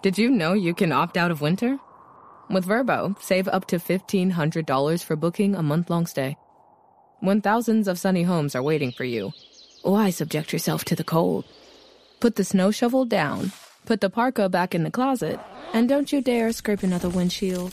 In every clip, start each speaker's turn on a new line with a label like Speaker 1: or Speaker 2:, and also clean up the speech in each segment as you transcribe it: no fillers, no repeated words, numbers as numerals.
Speaker 1: Did you know you can opt out of winter? With Vrbo, save up to $1,500 for booking a month-long stay. When thousands of sunny homes are waiting for you, why subject yourself to the cold? Put the snow shovel down, put the parka back in the closet, and don't you dare scrape another windshield.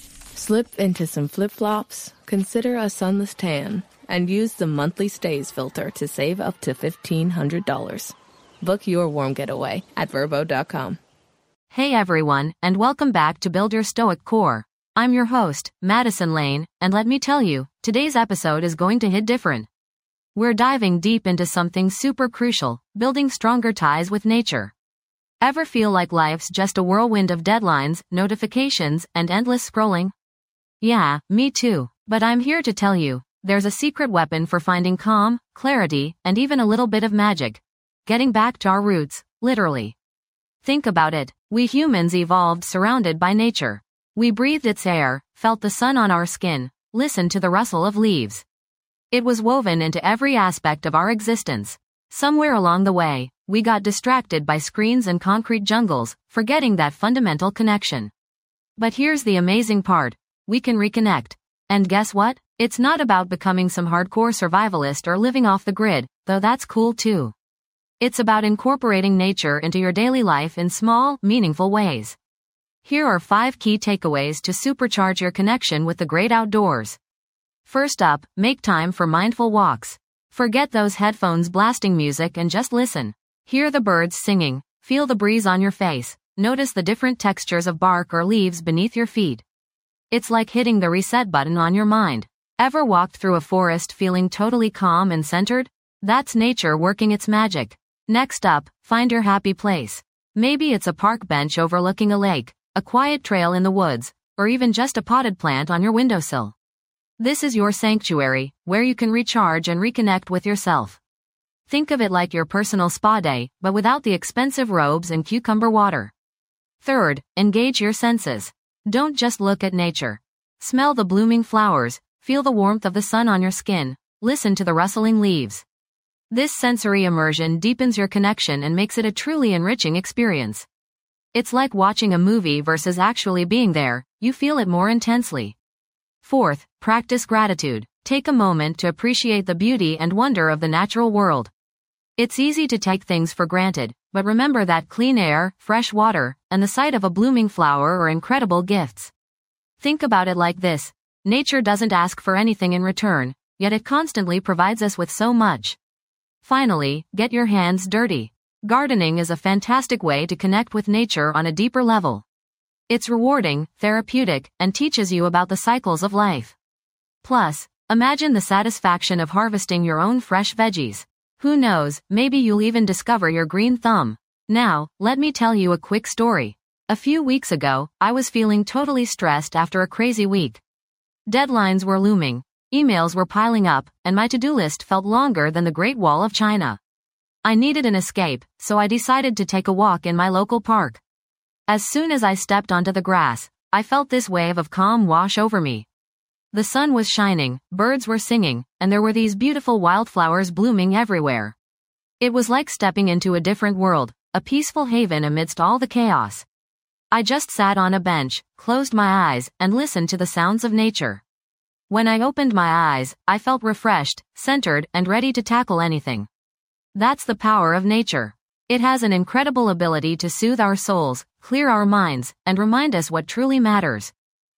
Speaker 1: Slip into some flip-flops, consider a sunless tan, and use the monthly stays filter to save up to $1,500. Book your warm getaway at Vrbo.com.
Speaker 2: Hey everyone, and welcome back to Build Your Stoic Core. I'm your host, Madison Lane, and let me tell you, today's episode is going to hit different. We're diving deep into something super crucial, building stronger ties with nature. Ever feel like life's just a whirlwind of deadlines, notifications, and endless scrolling? Yeah, me too, but I'm here to tell you, there's a secret weapon for finding calm, clarity, and even a little bit of magic. Getting back to our roots, literally. Think about it, we humans evolved surrounded by nature. We breathed its air, felt the sun on our skin, listened to the rustle of leaves. It was woven into every aspect of our existence. Somewhere along the way, we got distracted by screens and concrete jungles, forgetting that fundamental connection. But here's the amazing part, we can reconnect. And guess what? It's not about becoming some hardcore survivalist or living off the grid, though that's cool too. It's about incorporating nature into your daily life in small, meaningful ways. Here are 5 key takeaways to supercharge your connection with the great outdoors. First up, make time for mindful walks. Forget those headphones blasting music and just listen. Hear the birds singing, feel the breeze on your face, notice the different textures of bark or leaves beneath your feet. It's like hitting the reset button on your mind. Ever walked through a forest feeling totally calm and centered? That's nature working its magic. Next up, find your happy place. Maybe it's a park bench overlooking a lake, a quiet trail in the woods, or even just a potted plant on your windowsill. This is your sanctuary, where you can recharge and reconnect with yourself. Think of it like your personal spa day, but without the expensive robes and cucumber water. Third, engage your senses. Don't just look at nature. Smell the blooming flowers, feel the warmth of the sun on your skin, listen to the rustling leaves. This sensory immersion deepens your connection and makes it a truly enriching experience. It's like watching a movie versus actually being there, you feel it more intensely. Fourth, practice gratitude. Take a moment to appreciate the beauty and wonder of the natural world. It's easy to take things for granted, but remember that clean air, fresh water, and the sight of a blooming flower are incredible gifts. Think about it like this. Nature doesn't ask for anything in return, yet it constantly provides us with so much. Finally, get your hands dirty. Gardening is a fantastic way to connect with nature on a deeper level. It's rewarding, therapeutic, and teaches you about the cycles of life. Plus, imagine the satisfaction of harvesting your own fresh veggies. Who knows, maybe you'll even discover your green thumb. Now, let me tell you a quick story. A few weeks ago, I was feeling totally stressed after a crazy week. Deadlines were looming. Emails were piling up, and my to-do list felt longer than the Great Wall of China. I needed an escape, so I decided to take a walk in my local park. As soon as I stepped onto the grass, I felt this wave of calm wash over me. The sun was shining, birds were singing, and there were these beautiful wildflowers blooming everywhere. It was like stepping into a different world, a peaceful haven amidst all the chaos. I just sat on a bench, closed my eyes, and listened to the sounds of nature. When I opened my eyes, I felt refreshed, centered, and ready to tackle anything. That's the power of nature. It has an incredible ability to soothe our souls, clear our minds, and remind us what truly matters.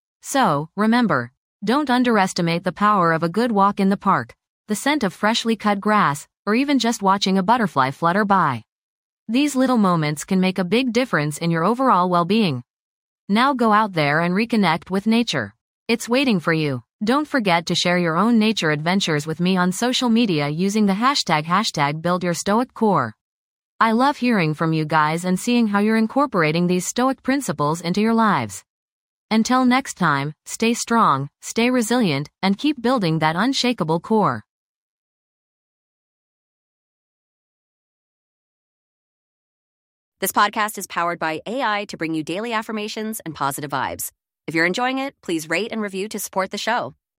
Speaker 2: So, remember, don't underestimate the power of a good walk in the park, the scent of freshly cut grass, or even just watching a butterfly flutter by. These little moments can make a big difference in your overall well-being. Now go out there and reconnect with nature. It's waiting for you. Don't forget to share your own nature adventures with me on social media using the hashtag #BuildYourStoicCore. I love hearing from you guys and seeing how you're incorporating these stoic principles into your lives. Until next time, stay strong, stay resilient, and keep building that unshakable core.
Speaker 3: This podcast is powered by AI to bring you daily affirmations and positive vibes. If you're enjoying it, please rate and review to support the show.